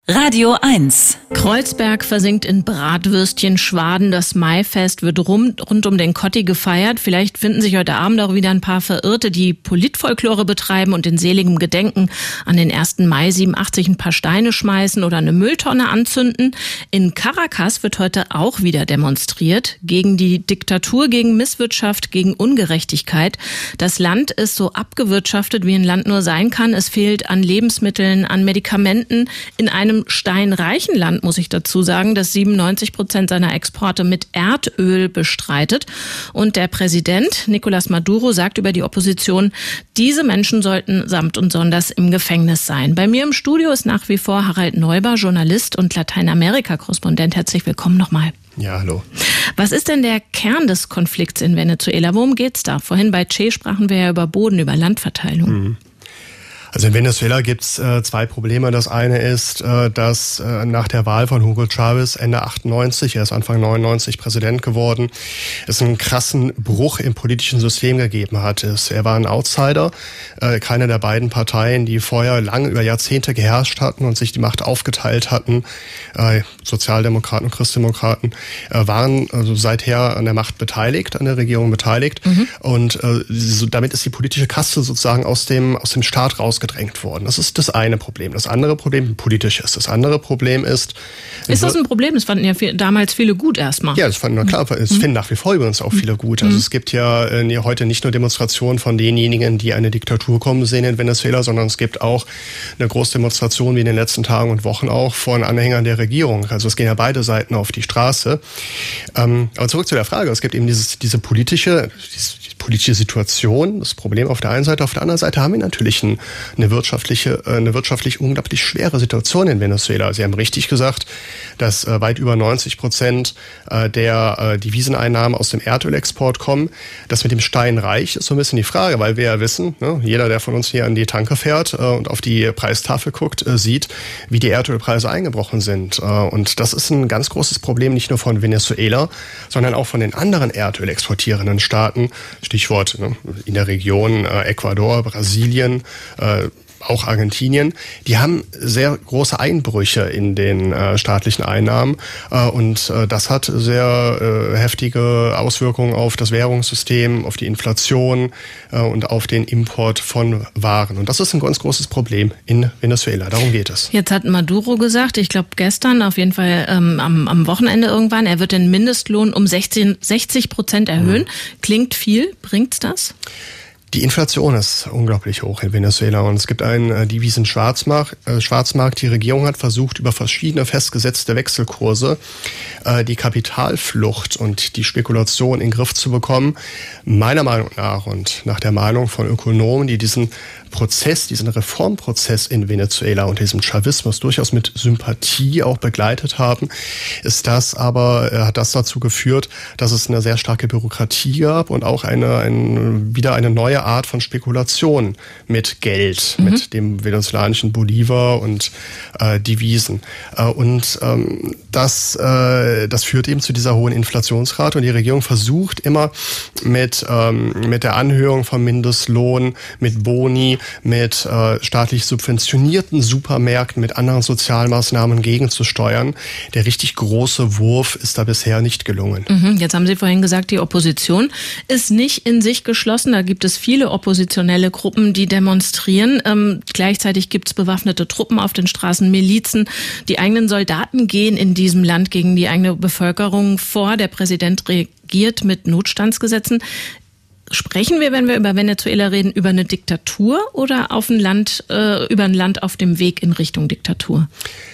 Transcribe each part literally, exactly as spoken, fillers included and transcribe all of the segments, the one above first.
Radio eins. Kreuzberg versinkt in Bratwürstchen-Schwaden. Das Maifest wird rund, rund um den Kotti gefeiert. Vielleicht finden sich heute Abend auch wieder ein paar Verirrte, die Politfolklore betreiben und in seligem Gedenken an den ersten Mai siebenundachtzig ein paar Steine schmeißen oder eine Mülltonne anzünden. In Caracas wird heute auch wieder demonstriert. Gegen die Diktatur, gegen Misswirtschaft, gegen Ungerechtigkeit. Das Land ist so abgewirtschaftet, wie ein Land nur sein kann. Es fehlt an Lebensmitteln, an Medikamenten. In einem steinreichen Land, muss ich dazu sagen, das siebenundneunzig Prozent seiner Exporte mit Erdöl bestreitet. Und der Präsident Nicolás Maduro sagt über die Opposition, diese Menschen sollten samt und sonders im Gefängnis sein. Bei mir im Studio ist nach wie vor Harald Neuber, Journalist und Lateinamerika-Korrespondent. Herzlich willkommen nochmal. Ja, hallo. Was ist denn der Kern des Konflikts in Venezuela? Worum geht's da? Vorhin bei Che sprachen wir ja über Boden, über Landverteilung. Mhm. Also in Venezuela gibt's äh, zwei Probleme. Das eine ist, äh, dass äh, nach der Wahl von Hugo Chavez Ende achtundneunzig, er ist Anfang neunundneunzig Präsident geworden, es einen krassen Bruch im politischen System gegeben hat. Es, er war ein Outsider, äh, keine der beiden Parteien, die vorher lange über Jahrzehnte geherrscht hatten und sich die Macht aufgeteilt hatten, äh, Sozialdemokraten und Christdemokraten, äh, waren also seither an der Macht beteiligt, an der Regierung beteiligt. Mhm. Und äh, so, damit ist die politische Kaste sozusagen aus dem, aus dem Staat raus gedrängt worden. Das ist das eine Problem. Das andere Problem, politisch ist. Das andere Problem ist... Ist das ein Problem? Das fanden ja viel, damals viele gut erstmal. Ja, das fanden, na klar, es finden nach wie vor übrigens auch viele gut. Also es gibt ja äh, heute nicht nur Demonstrationen von denjenigen, die eine Diktatur kommen sehen in Venezuela, sondern es gibt auch eine Großdemonstration, wie in den letzten Tagen und Wochen auch, von Anhängern der Regierung. Also es gehen ja beide Seiten auf die Straße. Ähm, aber zurück zu der Frage. Es gibt eben dieses, diese politische, diese politische Situation, das Problem auf der einen Seite. Auf der anderen Seite haben wir natürlich ein eine wirtschaftliche, eine wirtschaftlich unglaublich schwere Situation in Venezuela. Sie haben richtig gesagt, dass äh, weit über neunzig Prozent äh, der äh, Deviseneinnahmen aus dem Erdölexport kommen. Das mit dem Steinreich ist so ein bisschen die Frage, weil wir ja wissen, ne, jeder, der von uns hier an die Tanke fährt äh, und auf die Preistafel guckt, äh, sieht, wie die Erdölpreise eingebrochen sind. Äh, und das ist ein ganz großes Problem, nicht nur von Venezuela, sondern auch von den anderen Erdöl exportierenden Staaten. Stichwort ne, in der Region äh, Ecuador, Brasilien, äh, auch Argentinien, die haben sehr große Einbrüche in den äh, staatlichen Einnahmen äh, und äh, das hat sehr äh, heftige Auswirkungen auf das Währungssystem, auf die Inflation äh, und auf den Import von Waren. Und das ist ein ganz großes Problem in Venezuela. Darum geht es. Jetzt hat Maduro gesagt, ich glaube gestern, auf jeden Fall ähm, am, am Wochenende irgendwann, er wird den Mindestlohn um sechzig Prozent erhöhen. Mhm. Klingt viel. Bringt's das? Die Inflation ist unglaublich hoch in Venezuela und es gibt einen äh, Devisen-Schwarzmarkt. Äh, Schwarzmarkt. Die Regierung hat versucht, über verschiedene festgesetzte Wechselkurse äh, die Kapitalflucht und die Spekulation in den Griff zu bekommen. Meiner Meinung nach und nach der Meinung von Ökonomen, die diesen Prozess, diesen Reformprozess in Venezuela und diesem Chavismus durchaus mit Sympathie auch begleitet haben, ist das aber, äh, hat das dazu geführt, dass es eine sehr starke Bürokratie gab und auch eine, ein, wieder eine neue Art von Spekulation mit Geld, mhm. mit dem venezolanischen Bolivar und äh, Devisen. Äh, und ähm, das, äh, das führt eben zu dieser hohen Inflationsrate und die Regierung versucht immer mit, ähm, mit der Anhöhung vom Mindestlohn, mit Boni, mit äh, staatlich subventionierten Supermärkten, mit anderen Sozialmaßnahmen gegenzusteuern. Der richtig große Wurf ist da bisher nicht gelungen. Mhm, jetzt haben Sie vorhin gesagt, die Opposition ist nicht in sich geschlossen. Da gibt es viele oppositionelle Gruppen, die demonstrieren. Ähm, gleichzeitig gibt es bewaffnete Truppen auf den Straßen, Milizen. Die eigenen Soldaten gehen in diesem Land gegen die eigene Bevölkerung vor. Der Präsident regiert mit Notstandsgesetzen. Sprechen wir, wenn wir über Venezuela reden, über eine Diktatur oder auf ein Land, äh, über ein Land auf dem Weg in Richtung Diktatur?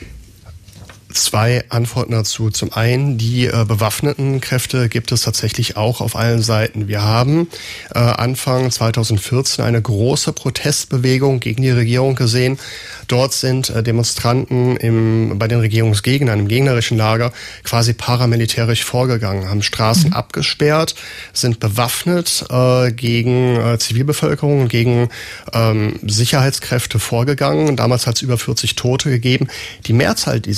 Zwei Antworten dazu. Zum einen, die äh, bewaffneten Kräfte gibt es tatsächlich auch auf allen Seiten. Wir haben äh, Anfang zweitausendvierzehn eine große Protestbewegung gegen die Regierung gesehen. Dort sind äh, Demonstranten im, bei den Regierungsgegnern im gegnerischen Lager quasi paramilitärisch vorgegangen, haben Straßen mhm. abgesperrt, sind bewaffnet äh, gegen äh, Zivilbevölkerung, gegen ähm, Sicherheitskräfte vorgegangen. Damals hat es über vierzig Tote gegeben. Die Mehrzahl dieser Toten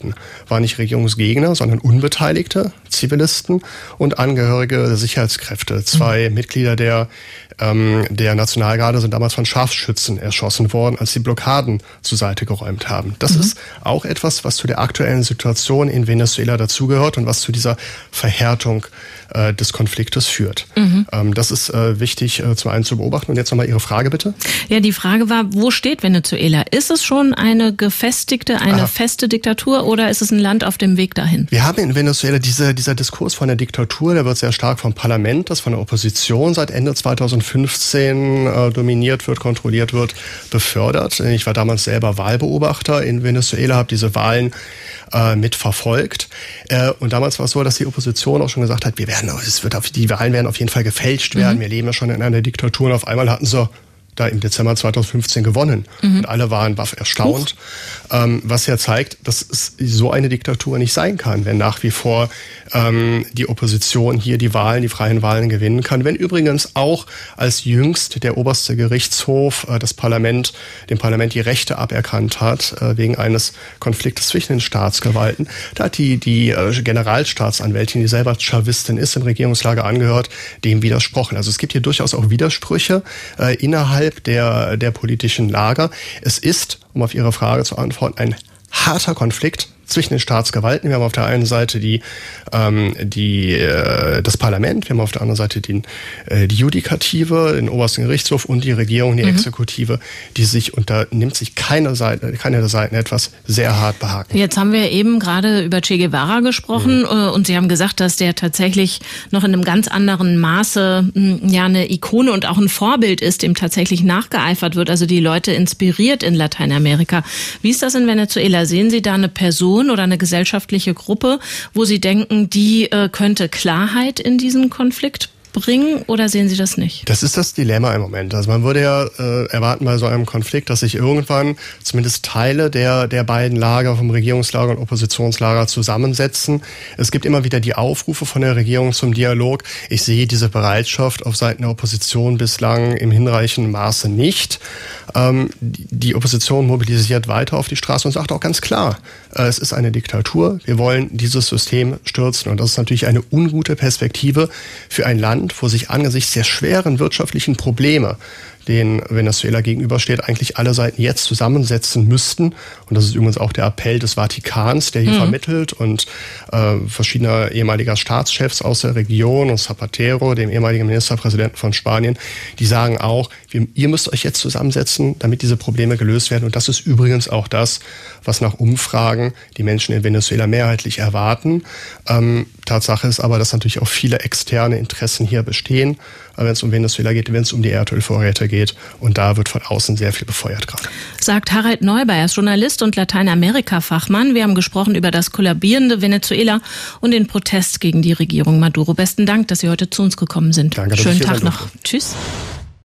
hatten, waren nicht Regierungsgegner, sondern Unbeteiligte, Zivilisten und Angehörige der Sicherheitskräfte. Zwei mhm. Mitglieder der, ähm, der Nationalgarde sind damals von Scharfschützen erschossen worden, als sie Blockaden zur Seite geräumt haben. Das mhm. ist auch etwas, was zu der aktuellen Situation in Venezuela dazugehört und was zu dieser Verhärtung äh, des Konfliktes führt. Mhm. Ähm, das ist äh, wichtig äh, zum einen zu beobachten. Und jetzt nochmal Ihre Frage bitte. Ja, die Frage war, wo steht Venezuela? Ist es schon eine gefestigte, eine Aha. feste Diktatur oder ist es ein Land auf dem Weg dahin? Wir haben in Venezuela diese, dieser Diskurs von der Diktatur, der wird sehr stark vom Parlament, das von der Opposition seit Ende zweitausendfünfzehn äh, dominiert wird, kontrolliert wird, befördert. Ich war damals selber Wahlbeobachter in Venezuela, habe diese Wahlen äh, mitverfolgt. Äh, und damals war es so, dass die Opposition auch schon gesagt hat, wir werden, es wird auf, die Wahlen werden auf jeden Fall gefälscht werden. Mhm. Wir leben ja schon in einer Diktatur und auf einmal hatten sie da im Dezember zweitausendfünfzehn gewonnen. Mhm. Und alle waren baff erstaunt, ähm, was ja zeigt, dass es so eine Diktatur nicht sein kann, wenn nach wie vor ähm, die Opposition hier die Wahlen, die freien Wahlen gewinnen kann. Wenn übrigens auch als jüngst der oberste Gerichtshof äh, das Parlament, dem Parlament die Rechte aberkannt hat, äh, wegen eines Konfliktes zwischen den Staatsgewalten. Da hat die, die äh, Generalstaatsanwältin, die selber Chavistin ist, im Regierungslager angehört, dem widersprochen. Also es gibt hier durchaus auch Widersprüche äh, innerhalb der, der politischen Lager. Es ist, um auf Ihre Frage zu antworten, ein harter Konflikt zwischen den Staatsgewalten. Wir haben auf der einen Seite die, ähm, die, äh, das Parlament, wir haben auf der anderen Seite den, äh, die Judikative, den obersten Gerichtshof und die Regierung, die mhm. Exekutive, die sich, und da nimmt sich keine Seite, keine der Seiten etwas sehr hart behaken. Jetzt haben wir eben gerade über Che Guevara gesprochen mhm. und Sie haben gesagt, dass der tatsächlich noch in einem ganz anderen Maße ja eine Ikone und auch ein Vorbild ist, dem tatsächlich nachgeeifert wird, also die Leute inspiriert in Lateinamerika. Wie ist das in Venezuela? Sehen Sie da eine Person oder eine gesellschaftliche Gruppe, wo Sie denken, die äh, könnte Klarheit in diesen Konflikt bringen, oder sehen Sie das nicht? Das ist das Dilemma im Moment. Also man würde ja äh, erwarten bei so einem Konflikt, dass sich irgendwann zumindest Teile der der beiden Lager, vom Regierungslager und Oppositionslager, zusammensetzen. Es gibt immer wieder die Aufrufe von der Regierung zum Dialog. Ich sehe diese Bereitschaft auf Seiten der Opposition bislang im hinreichenden Maße nicht. Ähm, die Opposition mobilisiert weiter auf die Straße und sagt auch ganz klar, äh, es ist eine Diktatur. Wir wollen dieses System stürzen. Und das ist natürlich eine ungute Perspektive für ein Land, wo sich angesichts der schweren wirtschaftlichen Probleme, denen Venezuela gegenübersteht, eigentlich alle Seiten jetzt zusammensetzen müssten. Und das ist übrigens auch der Appell des Vatikans, der hier mhm. vermittelt, und äh, verschiedener ehemaliger Staatschefs aus der Region und Zapatero, dem ehemaligen Ministerpräsidenten von Spanien, die sagen auch, wir, ihr müsst euch jetzt zusammensetzen, damit diese Probleme gelöst werden. Und das ist übrigens auch das, was nach Umfragen die Menschen in Venezuela mehrheitlich erwarten. Ähm, Tatsache ist aber, dass natürlich auch viele externe Interessen hier bestehen, wenn es um Venezuela geht, wenn es um die Erdölvorräte geht. Und da wird von außen sehr viel befeuert gerade. Sagt Harald Neuber, er ist Journalist und Lateinamerika-Fachmann. Wir haben gesprochen über das kollabierende Venezuela und den Protest gegen die Regierung Maduro. Besten Dank, dass Sie heute zu uns gekommen sind. Danke, schönen Tag noch. Tschüss.